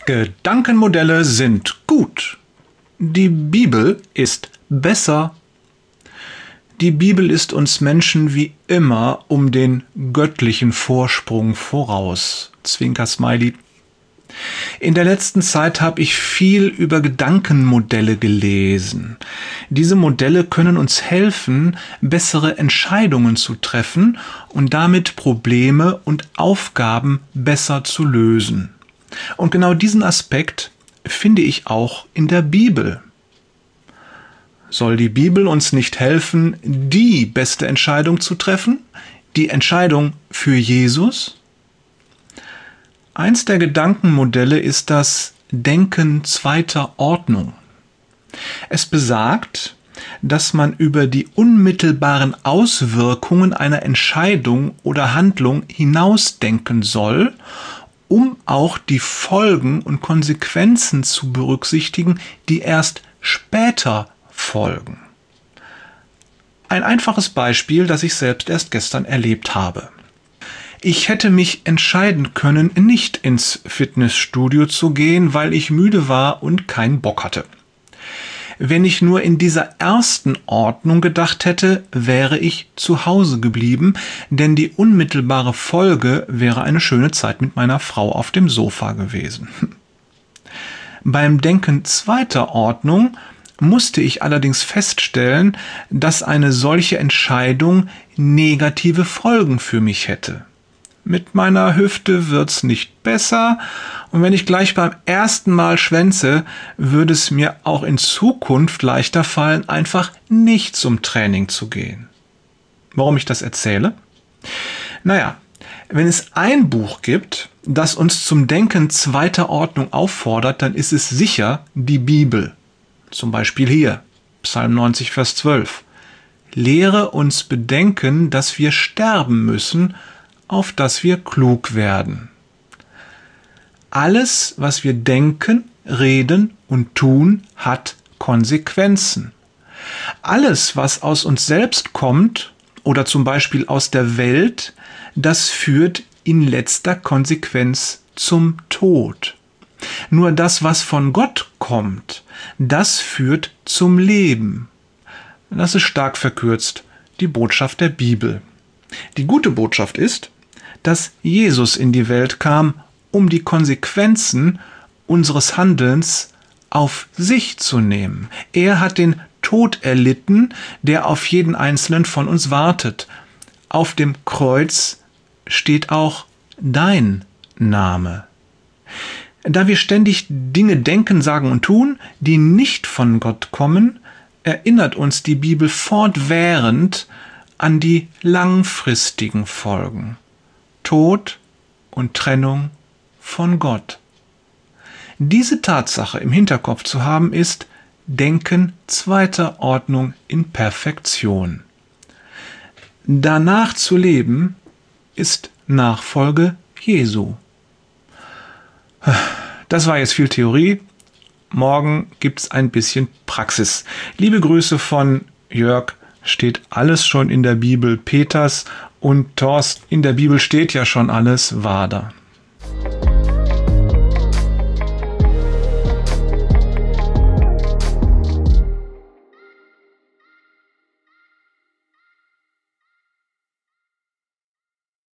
Gedankenmodelle sind gut. Die Bibel ist besser. Die Bibel ist uns Menschen wie immer um den göttlichen Vorsprung voraus. Zwinker-Smiley. In der letzten Zeit habe ich viel über Gedankenmodelle gelesen. Diese Modelle können uns helfen, bessere Entscheidungen zu treffen und damit Probleme und Aufgaben besser zu lösen. Und genau diesen Aspekt finde ich auch in der Bibel. Soll die Bibel uns nicht helfen, die beste Entscheidung zu treffen? Die Entscheidung für Jesus? Eins der Gedankenmodelle ist das Denken zweiter Ordnung. Es besagt, dass man über die unmittelbaren Auswirkungen einer Entscheidung oder Handlung hinausdenken soll, um auch die Folgen und Konsequenzen zu berücksichtigen, die erst später folgen. Ein einfaches Beispiel, das ich selbst erst gestern erlebt habe. Ich hätte mich entscheiden können, nicht ins Fitnessstudio zu gehen, weil ich müde war und keinen Bock hatte. Wenn ich nur in dieser ersten Ordnung gedacht hätte, wäre ich zu Hause geblieben, denn die unmittelbare Folge wäre eine schöne Zeit mit meiner Frau auf dem Sofa gewesen. Beim Denken zweiter Ordnung musste ich allerdings feststellen, dass eine solche Entscheidung negative Folgen für mich hätte. Mit meiner Hüfte wird's nicht besser und wenn ich gleich beim ersten Mal schwänze, würde es mir auch in Zukunft leichter fallen, einfach nicht zum Training zu gehen. Warum ich das erzähle? Naja, wenn es ein Buch gibt, das uns zum Denken zweiter Ordnung auffordert, dann ist es sicher die Bibel. Zum Beispiel hier, Psalm 90, Vers 12. Lehre uns bedenken, dass wir sterben müssen, auf dass wir klug werden. Alles, was wir denken, reden und tun, hat Konsequenzen. Alles, was aus uns selbst kommt oder zum Beispiel aus der Welt, das führt in letzter Konsequenz zum Tod. Nur das, was von Gott kommt, das führt zum Leben. Das ist stark verkürzt die Botschaft der Bibel. Die gute Botschaft ist, dass Jesus in die Welt kam, um die Konsequenzen unseres Handelns auf sich zu nehmen. Er hat den Tod erlitten, der auf jeden Einzelnen von uns wartet. Auf dem Kreuz steht auch dein Name. Da wir ständig Dinge denken, sagen und tun, die nicht von Gott kommen, erinnert uns die Bibel fortwährend an die langfristigen Folgen. Tod und Trennung von Gott. Diese Tatsache im Hinterkopf zu haben, ist Denken zweiter Ordnung in Perfektion. Danach zu leben, ist Nachfolge Jesu. Das war jetzt viel Theorie. Morgen gibt's ein bisschen Praxis. Liebe Grüße von Jörg. Steht alles schon in der Bibel. Peters und Thorsten, in der Bibel steht ja schon alles. Wader.